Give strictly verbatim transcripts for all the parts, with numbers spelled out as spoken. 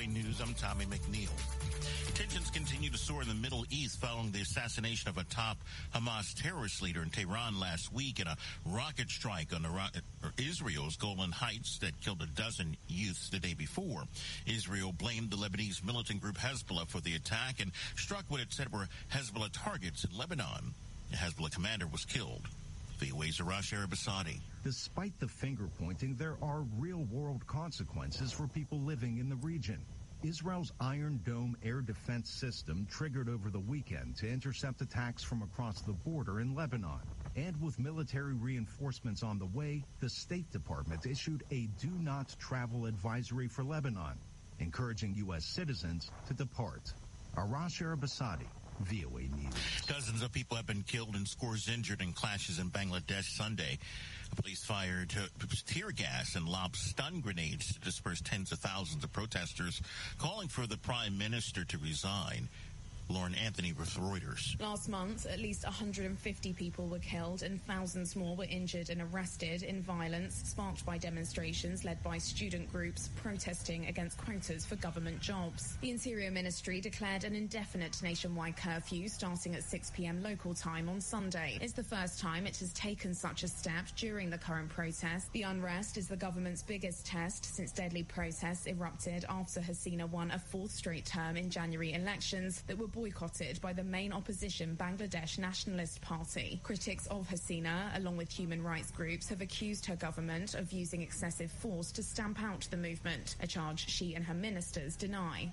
A News, I'm Tommy McNeil. Tensions continue to soar in the Middle East following the assassination of a top Hamas terrorist leader in Tehran last week and a rocket strike on Israel's Golan Heights that killed a dozen youths the day before. Israel blamed the Lebanese militant group Hezbollah for the attack and struck what it said were Hezbollah targets in Lebanon. The Hezbollah commander was killed. V O A's Arash Arabasadi. Despite the finger-pointing, there are real-world consequences for people living in the region. Israel's Iron Dome air defense system triggered over the weekend to intercept attacks from across the border in Lebanon. And with military reinforcements on the way, the State Department issued a do-not-travel advisory for Lebanon, encouraging U S citizens to depart. Arash Arabasadi, V O A News. Dozens of people have been killed and scores injured in clashes in Bangladesh Sunday. Police fired tear gas and lobbed stun grenades to disperse tens of thousands of protesters, calling for the prime minister to resign. Lauren Anthony with Reuters. Last month, at least one hundred fifty people were killed and thousands more were injured and arrested in violence sparked by demonstrations led by student groups protesting against quotas for government jobs. The Interior Ministry declared an indefinite nationwide curfew starting at six p.m. local time on Sunday. It's the first time it has taken such a step during the current protest. The unrest is the government's biggest test since deadly protests erupted after Hasina won a fourth straight term in January elections that were boycotted by the main opposition Bangladesh Nationalist Party. Critics of Hasina, along with human rights groups, have accused her government of using excessive force to stamp out the movement, a charge she and her ministers deny.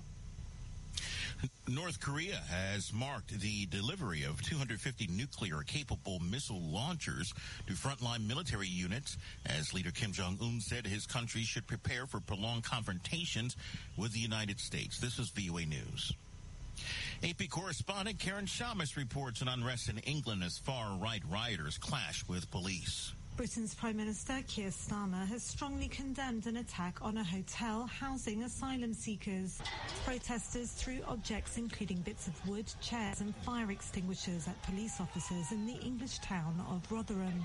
North Korea has marked the delivery of two hundred fifty nuclear-capable missile launchers to frontline military units, as leader Kim Jong-un said his country should prepare for prolonged confrontations with the United States. This is V O A News. A P correspondent Karen Shamus reports an unrest in England as far-right rioters clash with police. Britain's Prime Minister Keir Starmer has strongly condemned an attack on a hotel housing asylum seekers. Protesters threw objects including bits of wood, chairs and fire extinguishers at police officers in the English town of Rotherham.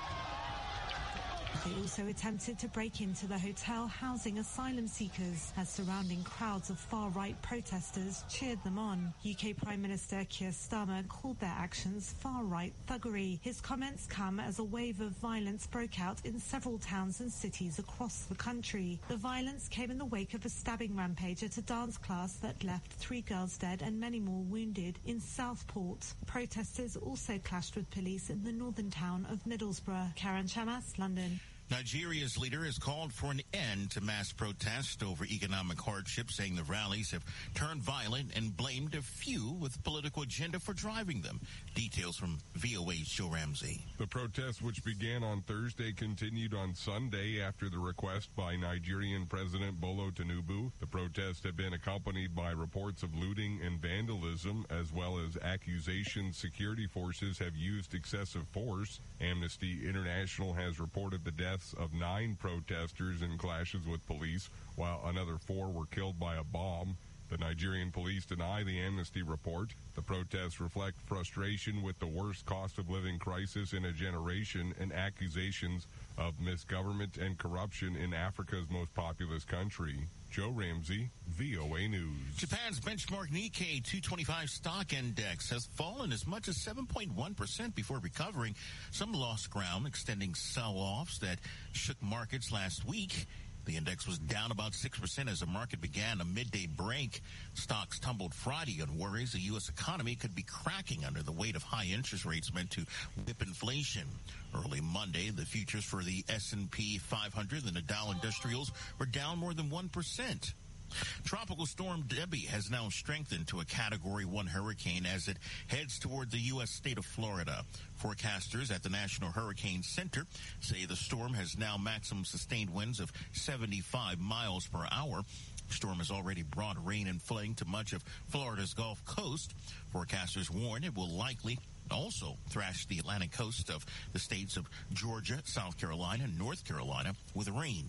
They also attempted to break into the hotel housing asylum seekers as surrounding crowds of far-right protesters cheered them on. U K Prime Minister Keir Starmer called their actions far-right thuggery. His comments come as a wave of violence broke out in several towns and cities across the country. The violence came in the wake of a stabbing rampage at a dance class that left three girls dead and many more wounded in Southport. Protesters also clashed with police in the northern town of Middlesbrough. Karen Shamas, London. Nigeria's leader has called for an end to mass protests over economic hardship, saying the rallies have turned violent and blamed a few with political agenda for driving them. Details from V O A's Joe Ramsey. The protests, which began on Thursday, continued on Sunday after the request by Nigerian President Bolo Tinubu. The protests have been accompanied by reports of looting and vandalism, as well as accusations security forces have used excessive force. Amnesty International has reported the deaths of nine protesters in clashes with police, while another four were killed by a bomb. The Nigerian police deny the Amnesty report. The protests reflect frustration with the worst cost of living crisis in a generation and accusations of misgovernment and corruption in Africa's most populous country. Joe Ramsey, V O A News. Japan's benchmark Nikkei two twenty-five stock index has fallen as much as seven point one percent before recovering some lost ground, extending sell-offs that shook markets last week. The index was down about six percent as the market began a midday break. Stocks tumbled Friday on worries the U S economy could be cracking under the weight of high interest rates meant to whip inflation. Early Monday, the futures for the S and P five hundred and the Dow Industrials were down more than one percent. Tropical storm Debbie has now strengthened to a Category one hurricane as it heads toward the U S state of Florida. Forecasters at the National Hurricane Center say the storm has now maximum sustained winds of seventy-five miles per hour. The storm has already brought rain and flooding to much of Florida's Gulf Coast. Forecasters warn it will likely also thrash the Atlantic coast of the states of Georgia, South Carolina, and North Carolina with rain.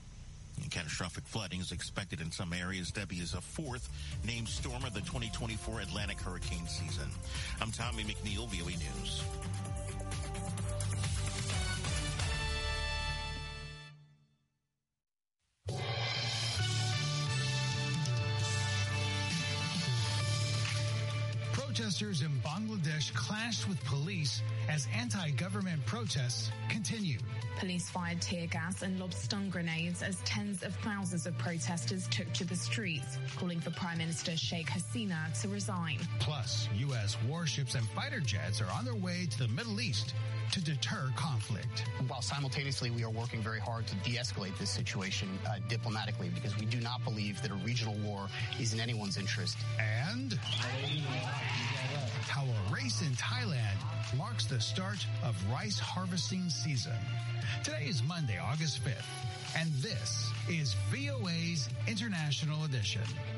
And catastrophic flooding is expected in some areas. Debbie is a fourth named storm of the twenty twenty-four Atlantic hurricane season. I'm Tommy McNeil, V O A News. Protesters in Bangladesh clashed with police as anti-government protests continued. Police fired tear gas and lobbed stun grenades as tens of thousands of protesters took to the streets, calling for Prime Minister Sheikh Hasina to resign. Plus, U S warships and fighter jets are on their way to the Middle East to deter conflict. While simultaneously we are working very hard to de-escalate this situation uh, diplomatically, because we do not believe that a regional war is in anyone's interest. And how a race in Thailand marks the start of rice harvesting season. Today is Monday, August fifth, and this is V O A's International Edition.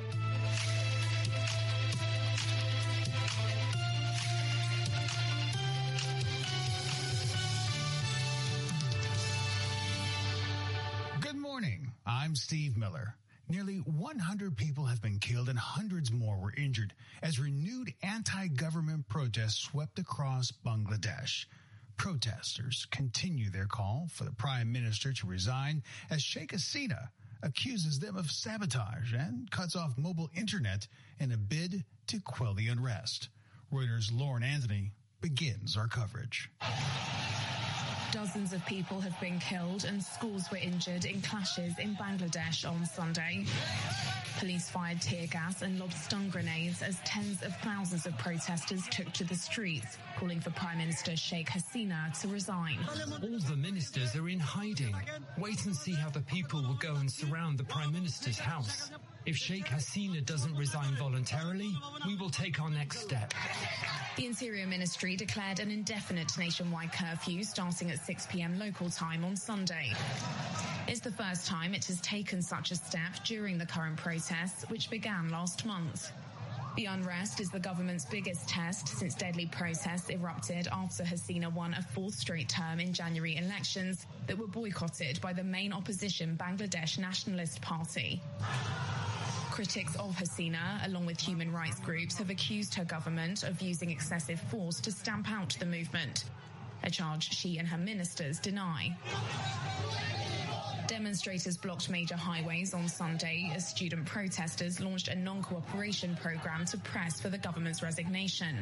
Good morning. I'm Steve Miller. Nearly one hundred people have been killed and hundreds more were injured as renewed anti-government protests swept across Bangladesh. Protesters continue their call for the prime minister to resign as Sheikh Hasina accuses them of sabotage and cuts off mobile internet in a bid to quell the unrest. Reuters' Lauren Anthony begins our coverage. Dozens of people have been killed and scores were injured in clashes in Bangladesh on Sunday. Police fired tear gas and lobbed stun grenades as tens of thousands of protesters took to the streets, calling for Prime Minister Sheikh Hasina to resign. All the ministers are in hiding. Wait and see how the people will go and surround the Prime Minister's house. If Sheikh Hasina doesn't resign voluntarily, we will take our next step. The Interior Ministry declared an indefinite nationwide curfew starting at six p.m. local time on Sunday. It's the first time it has taken such a step during the current protests, which began last month. The unrest is the government's biggest test since deadly protests erupted after Hasina won a fourth straight term in January elections that were boycotted by the main opposition Bangladesh Nationalist Party. Critics of Hasina, along with human rights groups, have accused her government of using excessive force to stamp out the movement, a charge she and her ministers deny. Demonstrators blocked major highways on Sunday as student protesters launched a non-cooperation program to press for the government's resignation.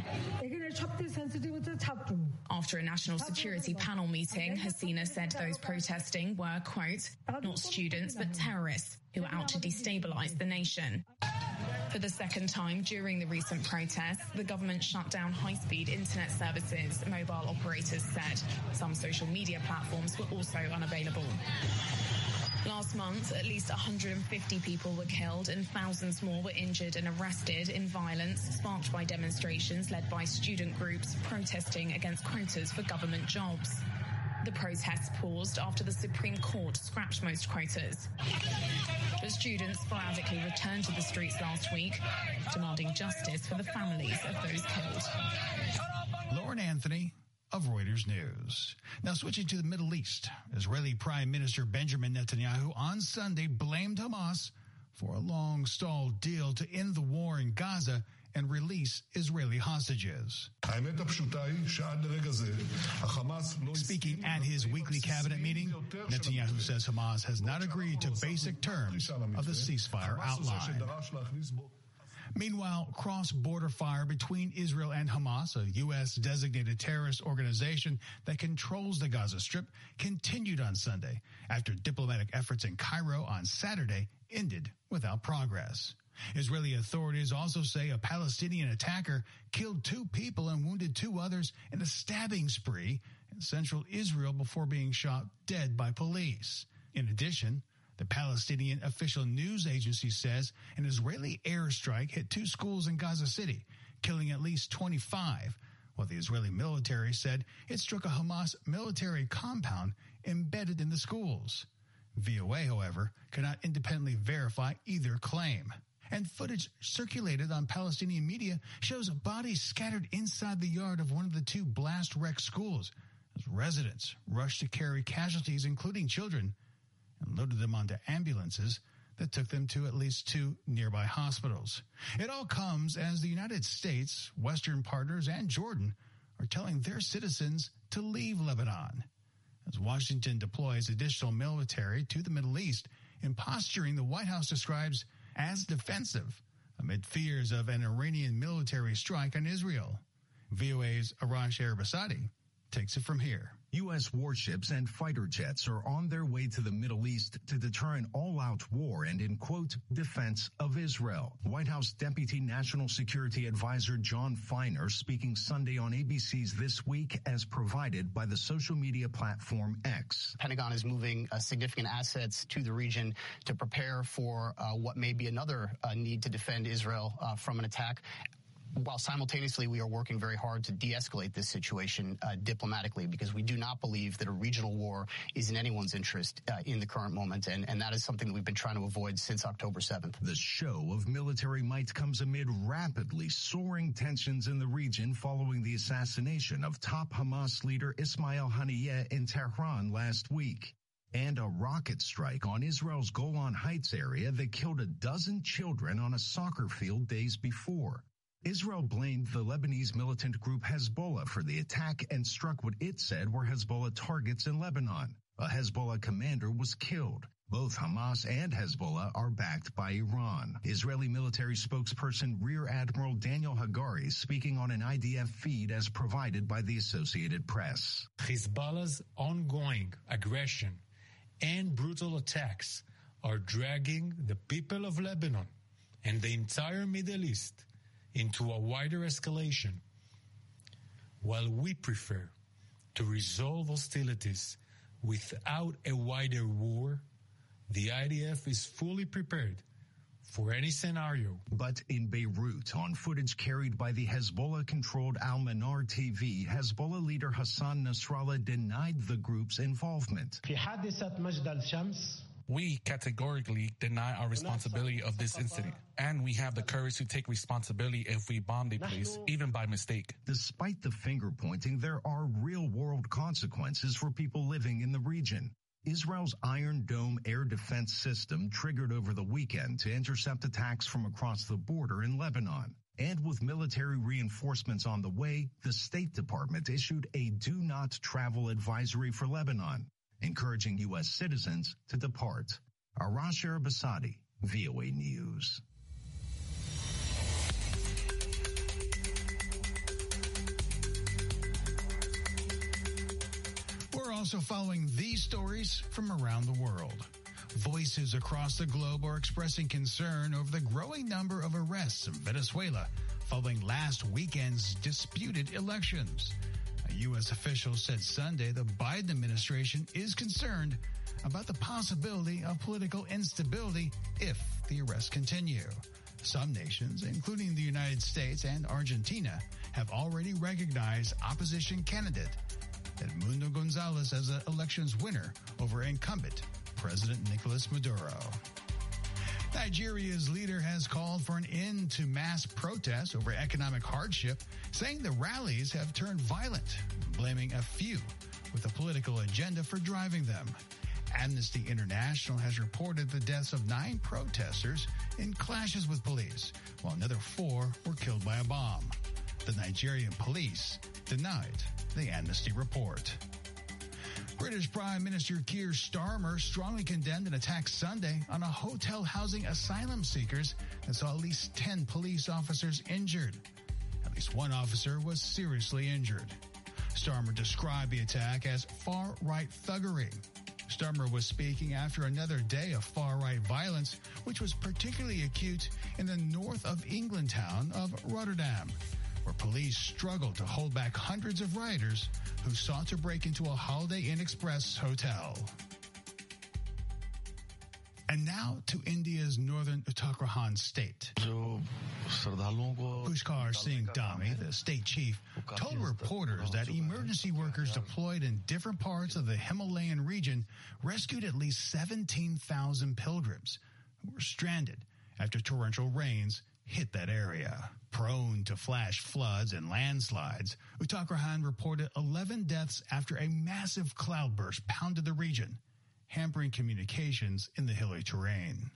After a national security panel meeting, Hasina said those protesting were, quote, not students but terrorists who are out to destabilize the nation. For the second time during the recent protests, the government shut down high-speed internet services, mobile operators said. Some social media platforms were also unavailable. Last month, at least one hundred fifty people were killed and thousands more were injured and arrested in violence sparked by demonstrations led by student groups protesting against quotas for government jobs. The protests paused after the Supreme Court scrapped most quotas. But students sporadically returned to the streets last week, demanding justice for the families of those killed. Lauren Anthony of Reuters News. Now switching to the Middle East, Israeli Prime Minister Benjamin Netanyahu on Sunday blamed Hamas for a long-stalled deal to end the war in Gaza and release Israeli hostages. Speaking at his weekly cabinet meeting, Netanyahu says Hamas has not agreed to basic terms of the ceasefire outline. Meanwhile, cross-border fire between Israel and Hamas, a U S designated terrorist organization that controls the Gaza Strip, continued on Sunday after diplomatic efforts in Cairo on Saturday ended without progress. Israeli authorities also say a Palestinian attacker killed two people and wounded two others in a stabbing spree in central Israel before being shot dead by police. In addition, the Palestinian official news agency says an Israeli airstrike hit two schools in Gaza City, killing at least twenty-five, while the Israeli military said it struck a Hamas military compound embedded in the schools. V O A, however, cannot independently verify either claim. And footage circulated on Palestinian media shows bodies scattered inside the yard of one of the two blast-wrecked schools as residents rushed to carry casualties, including children, and loaded them onto ambulances that took them to at least two nearby hospitals. It all comes as the United States, Western partners, and Jordan are telling their citizens to leave Lebanon as Washington deploys additional military to the Middle East in posturing the White House describes as defensive amid fears of an Iranian military strike on Israel. V O A's Arash Arabasadi takes it from here. U S warships and fighter jets are on their way to the Middle East to deter an all-out war and, in quote, defense of Israel. White House Deputy National Security Advisor John Feiner speaking Sunday on A B C's This Week as provided by the social media platform X. Pentagon is moving uh, significant assets to the region to prepare for uh, what may be another uh, need to defend Israel uh, from an attack, while simultaneously we are working very hard to de-escalate this situation uh, diplomatically, because we do not believe that a regional war is in anyone's interest uh, in the current moment, and, and that is something that we've been trying to avoid since October seventh. The show of military might comes amid rapidly soaring tensions in the region following the assassination of top Hamas leader Ismail Haniyeh in Tehran last week, and a rocket strike on Israel's Golan Heights area that killed a dozen children on a soccer field days before. Israel blamed the Lebanese militant group Hezbollah for the attack and struck what it said were Hezbollah targets in Lebanon. A Hezbollah commander was killed. Both Hamas and Hezbollah are backed by Iran. Israeli military spokesperson Rear Admiral Daniel Hagari speaking on an I D F feed as provided by the Associated Press. Hezbollah's ongoing aggression and brutal attacks are dragging the people of Lebanon and the entire Middle East into a wider escalation. While we prefer to resolve hostilities without a wider war, the I D F is fully prepared for any scenario. But in Beirut, on footage carried by the Hezbollah-controlled Al-Manar T V, Hezbollah leader Hassan Nasrallah denied the group's involvement. We categorically deny our responsibility of this incident, and we have the courage to take responsibility if we bomb a place, even by mistake. Despite the finger-pointing, there are real-world consequences for people living in the region. Israel's Iron Dome air defense system triggered over the weekend to intercept attacks from across the border in Lebanon. And with military reinforcements on the way, the State Department issued a do-not-travel advisory for Lebanon, encouraging U S citizens to depart. Arash Arabasadi, V O A News. We're also following these stories from around the world. Voices across the globe are expressing concern over the growing number of arrests in Venezuela following last weekend's disputed elections. A U S official said Sunday the Biden administration is concerned about the possibility of political instability if the arrests continue. Some nations, including the United States and Argentina, have already recognized opposition candidate Edmundo Gonzalez as the election's winner over incumbent President Nicolas Maduro. Nigeria's leader has called for an end to mass protests over economic hardship, saying the rallies have turned violent, blaming a few with a political agenda for driving them. Amnesty International has reported the deaths of nine protesters in clashes with police, while another four were killed by a bomb. The Nigerian police denied the Amnesty report. British Prime Minister Keir Starmer strongly condemned an attack Sunday on a hotel housing asylum seekers that saw at least ten police officers injured. At least one officer was seriously injured. Starmer described the attack as far-right thuggery. Starmer was speaking after another day of far-right violence, which was particularly acute in the north of England town of Rotterdam, where police struggled to hold back hundreds of rioters who sought to break into a Holiday Inn Express hotel. And now to India's northern Uttarakhand state. Pushkar Singh Dhami, the state chief, told reporters that emergency workers deployed in different parts of the Himalayan region rescued at least seventeen thousand pilgrims who were stranded after torrential rains hit that area. Prone to flash floods and landslides, Uttarakhand reported eleven deaths after a massive cloudburst pounded the region, hampering communications in the hilly terrain.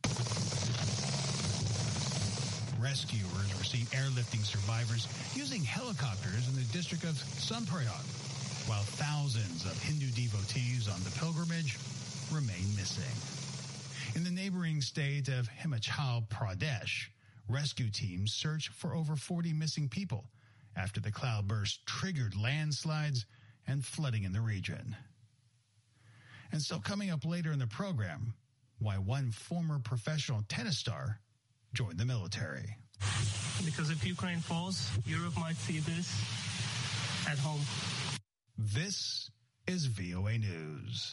Rescuers were seen airlifting survivors using helicopters in the district of Sonprayag, while thousands of Hindu devotees on the pilgrimage remain missing. In the neighboring state of Himachal Pradesh, Rescue teams search for over forty missing people after the cloudburst triggered landslides and flooding in the region. And still coming up later in the program, why one former professional tennis star joined the military. Because if Ukraine falls, Europe might see this at home. This is V O A News.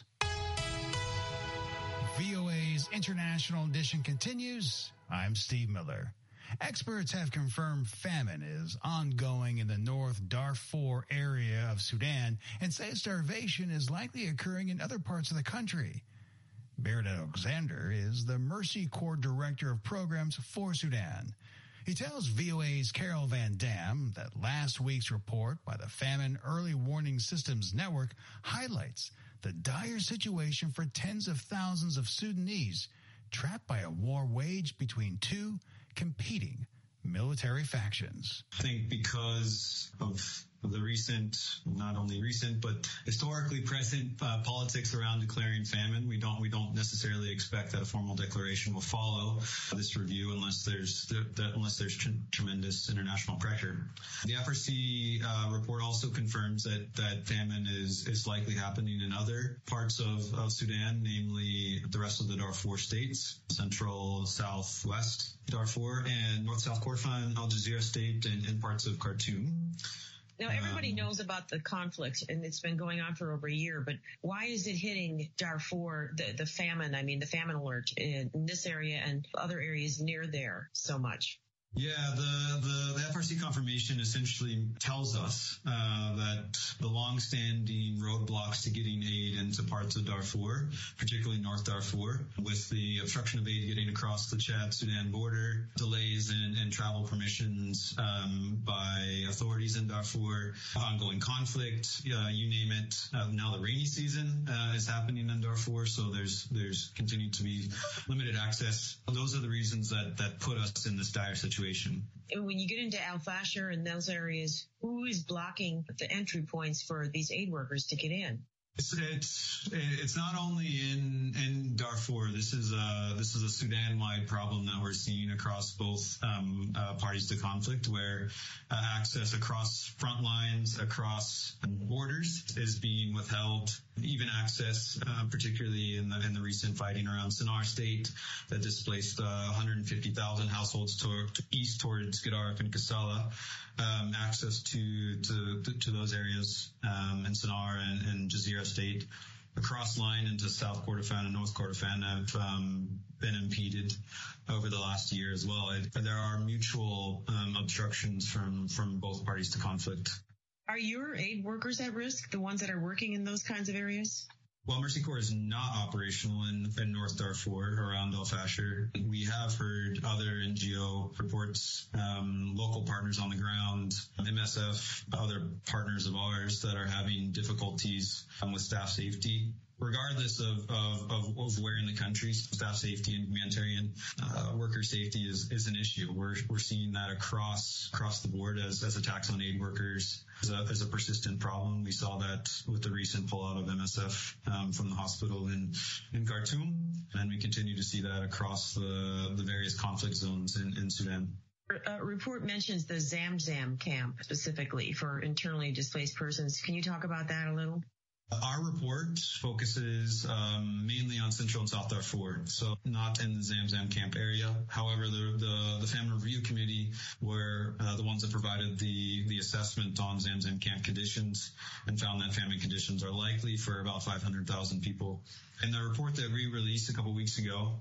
V O A's International Edition continues. I'm Steve Miller. Experts have confirmed famine is ongoing in the North Darfur area of Sudan and say starvation is likely occurring in other parts of the country. Barrett Alexander is the Mercy Corps Director of Programs for Sudan. He tells V O A's Carol Van Dam that last week's report by the Famine Early Warning Systems Network highlights the dire situation for tens of thousands of Sudanese trapped by a war waged between two competing military factions. I think because of the recent, not only recent, but historically present uh, politics around declaring famine, we don't we don't necessarily expect that a formal declaration will follow this review unless there's that, unless there's tr- tremendous international pressure. The F R C uh, report also confirms that that famine is is likely happening in other parts of, of Sudan, namely the rest of the Darfur states, central, southwest Darfur, and north-south Kordofan, Al Jazeera state, and, and parts of Khartoum. Now, everybody um, knows about the conflict, and it's been going on for over a year, but why is it hitting Darfur, the, the famine, I mean, the famine alert in, in this area and other areas near there so much? Yeah, the, the, the F R C confirmation essentially tells us uh, that the long-standing roadblocks to getting aid into parts of Darfur, particularly North Darfur, with the obstruction of aid getting across the Chad-Sudan border, delays in, in travel permissions um, by authorities in Darfur, ongoing conflict, uh, you name it. Uh, now the rainy season uh, is happening in Darfur, so there's there's continued to be limited access. Those are the reasons that, that put us in this dire situation. And when you get into Al Fashir and those areas, who is blocking the entry points for these aid workers to get in? It's it's it's not only in in Darfur. This is a this is a Sudan-wide problem that we're seeing across both um, uh, parties to conflict, where uh, access across front lines, across borders, is being withheld. Even access, uh, particularly in the in the recent fighting around Sennar State, that displaced uh, one hundred fifty thousand households to, to east towards Gedaref and Kassala. Um, access to, to, to, to those areas, um, in Sennar and, and Jazeera State across line into South Kordofan and North Kordofan have, um, been impeded over the last year as well. It, there are mutual, um, obstructions from, from both parties to conflict. Are your aid workers at risk, the ones that are working in those kinds of areas? Well, Mercy Corps is not operational in, in North Darfur around Al Fashir. We have heard other N G O reports, um, local partners on the ground, M S F, other partners of ours that are having difficulties um, with staff safety. Regardless of, of, of, of where in the country, staff safety and humanitarian uh, worker safety is, is an issue. We're we're seeing that across across the board as, as attacks on aid workers is a, is a persistent problem. We saw that with the recent pullout of M S F um, from the hospital in, in Khartoum, and we continue to see that across the, the various conflict zones in, in Sudan. A report mentions the Zamzam camp specifically for internally displaced persons. Can you talk about that a little? Our report focuses um, mainly on Central and South Darfur, so not in the Zamzam camp area. However, the the, the Famine Review Committee were uh, the ones that provided the, the assessment on Zamzam camp conditions and found that famine conditions are likely for about five hundred thousand people. In the report that we released a couple weeks ago,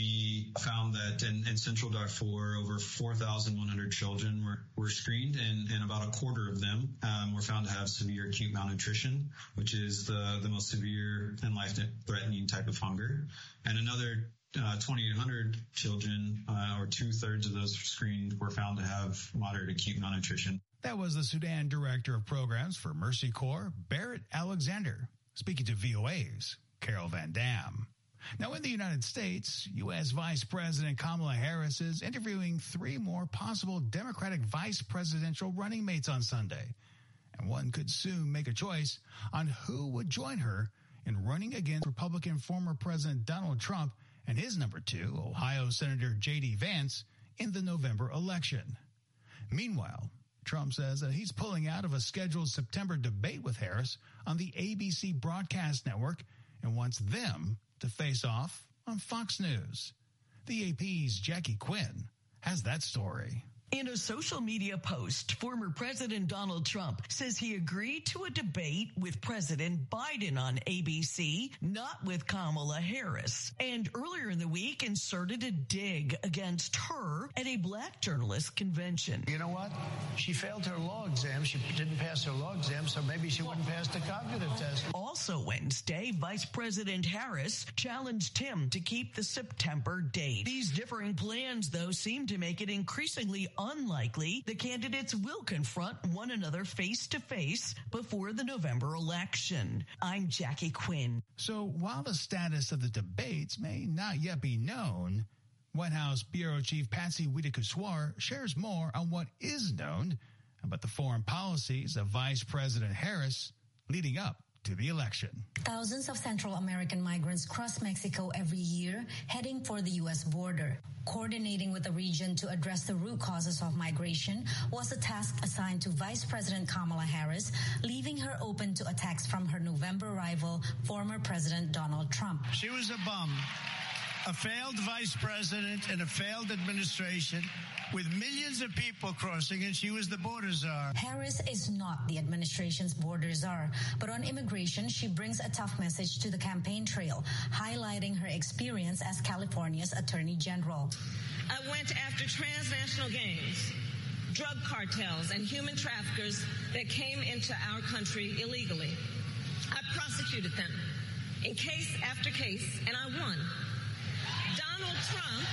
we found that in, in Central Darfur, over four thousand one hundred children were, were screened, and, and about a quarter of them um, were found to have severe acute malnutrition, which is the, the most severe and life-threatening type of hunger. And another uh, twenty-eight hundred children, uh, or two-thirds of those screened, were found to have moderate acute malnutrition. That was the Sudan Director of Programs for Mercy Corps, Barrett Alexander, speaking to V O A's Carol Van Dam. Now, in the United States, U S Vice President Kamala Harris is interviewing three more possible Democratic vice presidential running mates on Sunday. And one could soon make a choice on who would join her in running against Republican former President Donald Trump and his number two, Ohio Senator J D Vance, in the November election. Meanwhile, Trump says that he's pulling out of a scheduled September debate with Harris on the A B C broadcast network and wants them to face off on Fox News. The A P's Jackie Quinn has that story. In a social media post, former President Donald Trump says he agreed to a debate with President Biden on A B C, not with Kamala Harris, and earlier in the week inserted a dig against her at a black journalist convention. You know what? She failed her law exam. She didn't pass her law exam, so maybe she wouldn't pass the cognitive test. Also Wednesday, Vice President Harris challenged him to keep the September date. These differing plans, though, seem to make it increasingly unlikely the candidates will confront one another face-to-face before the November election. I'm Jackie Quinn. So while the status of the debates may not yet be known, White House Bureau Chief Patsy Widakuswar shares more on what is known about the foreign policies of Vice President Harris leading up to the election. Thousands of Central American migrants cross Mexico every year, heading for the U S border. Coordinating with the region to address the root causes of migration was a task assigned to Vice President Kamala Harris, leaving her open to attacks from her November rival, former President Donald Trump. She was a bum, a failed vice president in a failed administration with millions of people crossing, and she was the border czar. Harris is not the administration's border czar, but on immigration, she brings a tough message to the campaign trail, highlighting her experience as California's Attorney General. I went after transnational gangs, drug cartels, and human traffickers that came into our country illegally. I prosecuted them in case after case, and I won. Donald Trump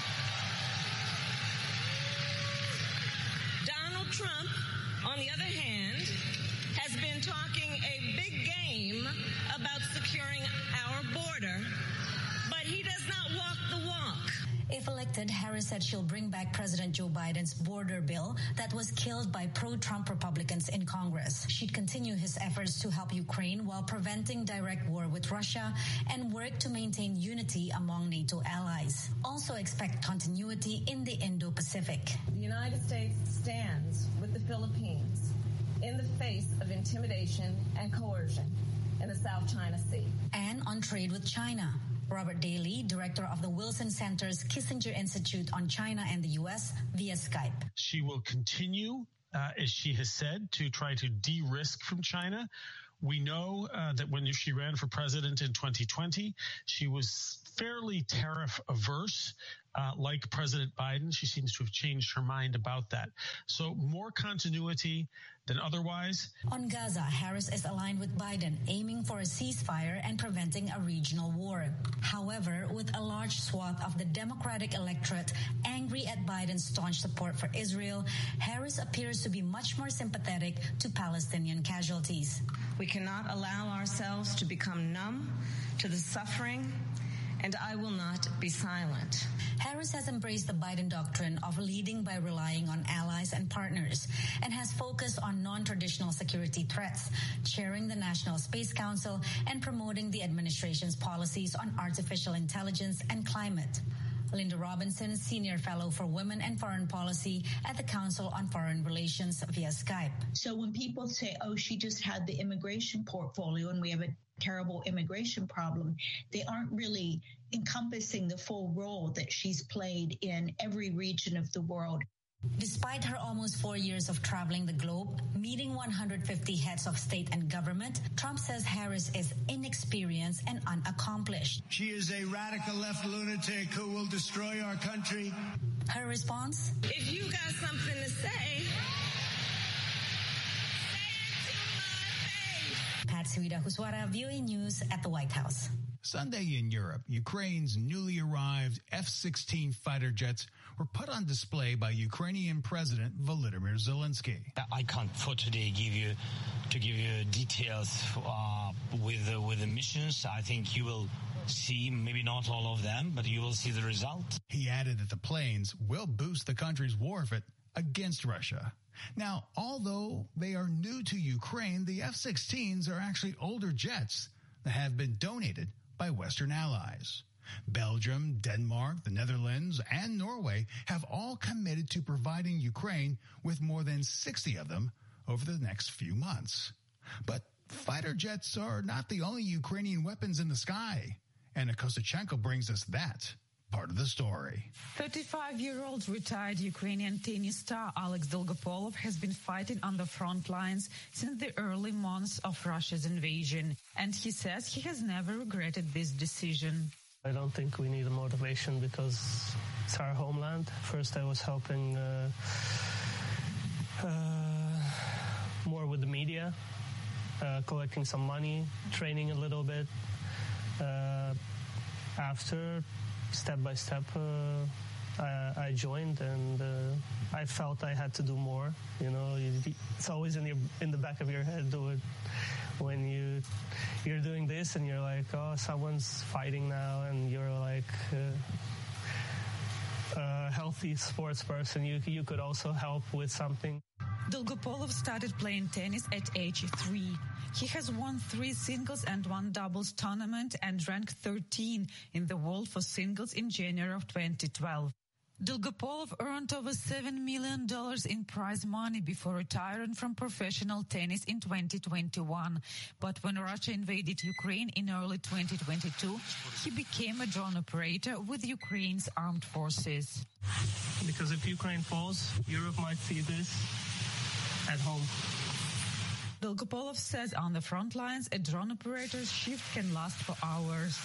Donald Trump, on the other hand, has been talking a big game about securing our border, but he does not walk the walk. If elected, Harris said she'll bring back President Joe Biden's border bill that was killed by pro-Trump Republicans in Congress. She'd continue his efforts to help Ukraine while preventing direct war with Russia and work to maintain unity among NATO allies. Also expect continuity in the Indo-Pacific. The United States stands with the Philippines in the face of intimidation and coercion in the South China Sea. And on trade with China. Robert Daly, director of the Wilson Center's Kissinger Institute on China and the U S, via Skype. She will continue, uh, as she has said, to try to de-risk from China. We know uh, that when she ran for president in twenty twenty, she was fairly tariff averse. Uh, like President Biden, she seems to have changed her mind about that. So more continuity than otherwise. On Gaza, Harris is aligned with Biden, aiming for a ceasefire and preventing a regional war. However, with a large swath of the Democratic electorate angry at Biden's staunch support for Israel, Harris appears to be much more sympathetic to Palestinian casualties. We cannot allow ourselves to become numb to the suffering, and I will not be silent. Harris has embraced the Biden doctrine of leading by relying on allies and partners and has focused on non-traditional security threats, chairing the National Space Council and promoting the administration's policies on artificial intelligence and climate. Linda Robinson, Senior Fellow for Women and Foreign Policy at the Council on Foreign Relations via Skype. So when people say, oh, she just had the immigration portfolio and we have a terrible immigration problem, they aren't really encompassing the full role that she's played in every region of the world. Despite her almost four years of traveling the globe, meeting one hundred fifty heads of state and government, Trump says Harris is inexperienced and unaccomplished. She is a radical left lunatic who will destroy our country. Her response? If you got something to say, say it to my face. Patsy Widakuswara, V O A News at the White House. Sunday in Europe, Ukraine's newly arrived F sixteen fighter jets were put on display by Ukrainian President Volodymyr Zelensky. I can't for today give you to give you details uh, with uh, with the missions. I think you will see, maybe not all of them, but you will see the result. He added that the planes will boost the country's war effort against Russia. Now, although they are new to Ukraine, the F sixteens are actually older jets that have been donated by Western allies. Belgium, Denmark, the Netherlands, and Norway have all committed to providing Ukraine with more than sixty of them over the next few months. But fighter jets are not the only Ukrainian weapons in the sky. Anna Kosachenko brings us that part of the story. thirty-five-year-old retired Ukrainian tennis star Alex Dolgopolov has been fighting on the front lines since the early months of Russia's invasion, and he says he has never regretted this decision. I don't think we need a motivation because it's our homeland. First, I was helping uh, uh, more with the media, uh, collecting some money, training a little bit. Uh, after, step by step, uh, I, I joined, and uh, I felt I had to do more. You know, it's always in your in the back of your head, do it. When you, you're doing this and you're like, oh, someone's fighting now, and you're like uh, a healthy sports person, you, you could also help with something. Dolgopolov started playing tennis at age three. He has won three singles and one doubles tournament and ranked thirteen in the world for singles in January of twenty twelve. Dolgopolov earned over seven million dollars in prize money before retiring from professional tennis in twenty twenty-one. But when Russia invaded Ukraine in early twenty twenty-two, he became a drone operator with Ukraine's armed forces. Because if Ukraine falls, Europe might see this at home. Dolgopolov says on the front lines, a drone operator's shift can last for hours.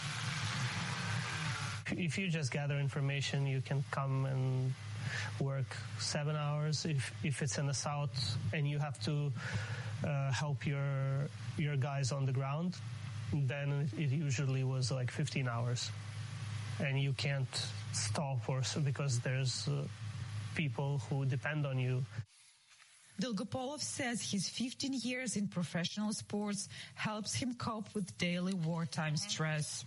If you just gather information, you can come and work seven hours. If if it's in the south and you have to uh, help your your guys on the ground, then it usually was like fifteen hours, and you can't stop or so because there's uh, people who depend on you. Dolgopolov says his fifteen years in professional sports helps him cope with daily wartime stress.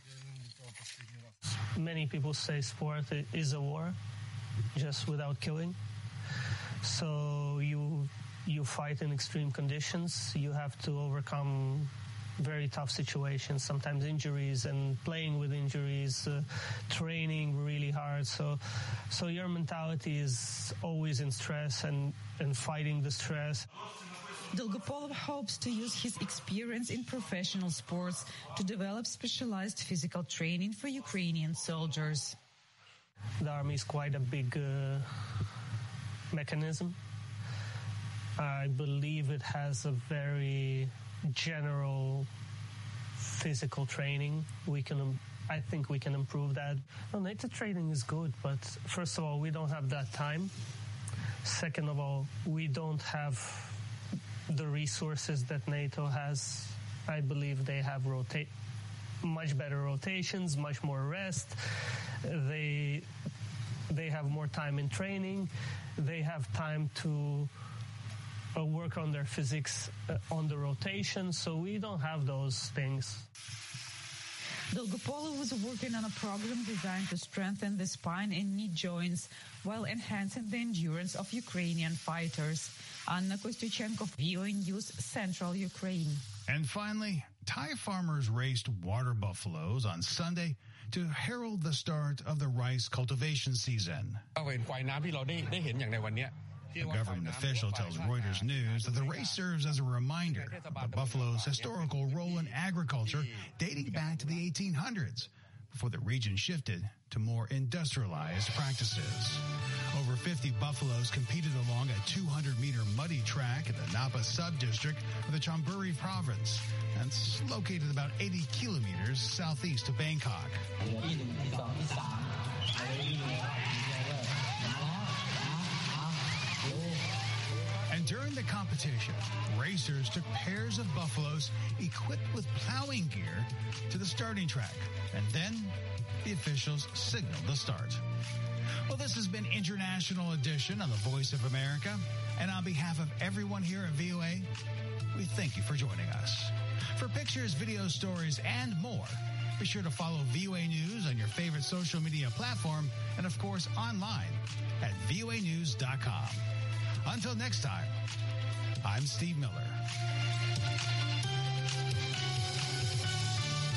Many people say sport is a war, just without killing. So you you fight in extreme conditions. You have to overcome very tough situations, sometimes injuries and playing with injuries, uh, training really hard. So so your mentality is always in stress and, and fighting the stress. Dolgopolov hopes to use his experience in professional sports to develop specialized physical training for Ukrainian soldiers. The army is quite a big uh, mechanism. I believe it has a very general physical training. We can, I think we can improve that. Well, NATO training is good, but first of all, we don't have that time. Second of all, we don't have the resources that NATO has. I believe they have rotate much better rotations, much more rest. They they have more time in training. They have time to uh, work on their physics uh, on the rotation. So we don't have those things. Dolgopolov was working on a program designed to strengthen the spine and knee joints while enhancing the endurance of Ukrainian fighters. Anna Kostyuchenko, V O A News, Central Ukraine. And finally, Thai farmers raced water buffaloes on Sunday to herald the start of the rice cultivation season. A government official tells Reuters News that the race serves as a reminder of the buffalo's historical role in agriculture dating back to the eighteen hundreds, before the region shifted to more industrialized practices. Over fifty buffaloes competed along a two hundred meter muddy track in the Napa sub-district of the Chonburi province. That's located about eighty kilometers southeast of Bangkok. And during the competition, racers took pairs of buffaloes equipped with plowing gear to the starting track. And then the officials signaled the start. Well, this has been International Edition on the Voice of America. And on behalf of everyone here at V O A, we thank you for joining us. For pictures, video stories, and more, be sure to follow V O A News on your favorite social media platform and, of course, online at V O A news dot com. Until next time, I'm Steve Miller.